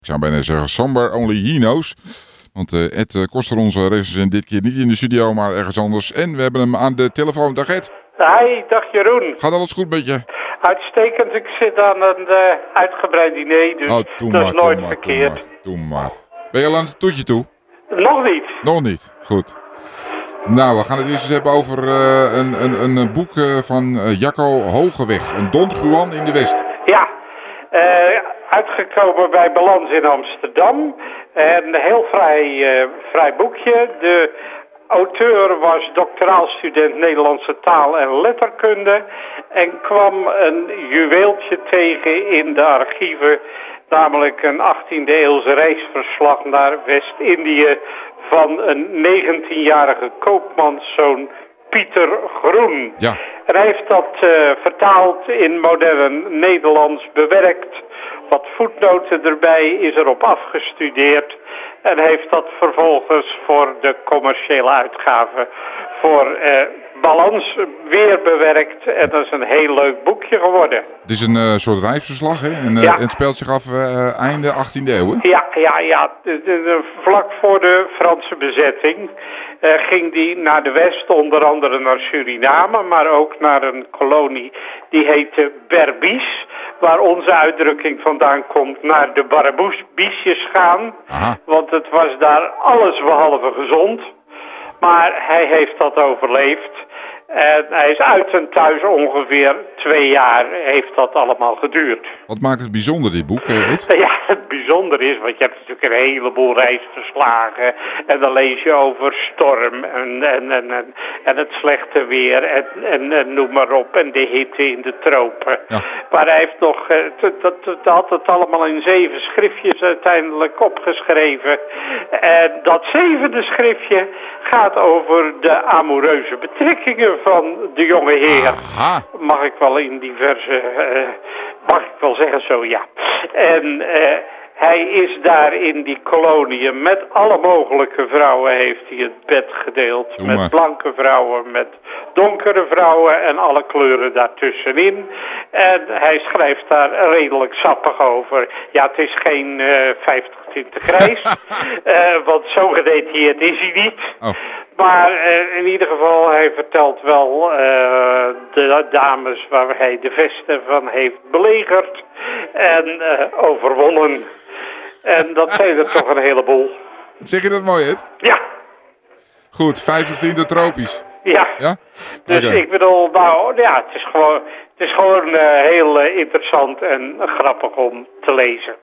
Ik zou bijna zeggen, somewhere only he knows. Want Ed Koster, onze recensent, dit keer niet in de studio, maar ergens anders. En we hebben hem aan de telefoon. Dag Ed. Hi, dag Jeroen. Gaat alles goed met je? Uitstekend, ik zit aan een uitgebreid diner, dus dat is nooit verkeerd. Doe maar. Ben je al aan het toetje toe? Nog niet. Nog niet, goed. Nou, we gaan het eerst eens hebben over een boek van Jacco Hogeweg. Een Don Juan in de West. Ja, uitgekomen bij Balans in Amsterdam. Een heel vrij boekje. De auteur was doctoraalstudent Nederlandse taal en letterkunde. En kwam een juweeltje tegen in de archieven. Namelijk een 18e eeuwse reisverslag naar West-Indië van een 19-jarige koopmanszoon Pieter Groen. Ja. En hij heeft dat vertaald in modern Nederlands, bewerkt. Wat voetnoten erbij, is erop afgestudeerd. En heeft dat vervolgens voor de commerciële uitgave voor Balans weer bewerkt. En dat is een heel leuk boekje geworden. Het is een soort reisverslag, hè? En het speelt zich af einde 18e eeuw, hè? Ja. Vlak voor de Franse bezetting ging die naar de west, onder andere naar Suriname, maar ook naar een kolonie die heette Berbice, waar onze uitdrukking vandaan komt, naar de Barbuusjes gaan. Aha. Want het was daar alles behalve gezond. Maar hij heeft dat overleefd. En hij is uit en thuis ongeveer 2 jaar heeft dat allemaal geduurd. Wat maakt het bijzonder, dit boek, Ed? Ja, het bijzonder is, want je hebt natuurlijk een heleboel reisverslagen. En dan lees je over storm en het slechte weer en noem maar op. En de hitte in de tropen. Ja. Maar hij heeft nog, had het allemaal in 7 schriftjes uiteindelijk opgeschreven. En dat 7e schriftje gaat over de amoureuze betrekkingen van de jonge heer. Aha. Mag ik wel in diverse, mag ik wel zeggen zo, ja. En hij is daar in die koloniën met alle mogelijke vrouwen heeft hij het bed gedeeld. Met blanke vrouwen, met donkere vrouwen en alle kleuren daartussenin. En hij schrijft daar redelijk sappig over. Ja, het is geen 50 tinten grijs, want zo gedetailleerd is hij niet. Oh. Maar in ieder geval, hij vertelt wel de dames waar hij de vesten van heeft belegerd en overwonnen. En dat zijn er toch een heleboel. Zeg je dat mooi, Ed? Ja. Goed, 50 tinten tropisch. Ja. Ja? Dus Okay. ik bedoel, nou ja, het is gewoon heel interessant en grappig om te lezen.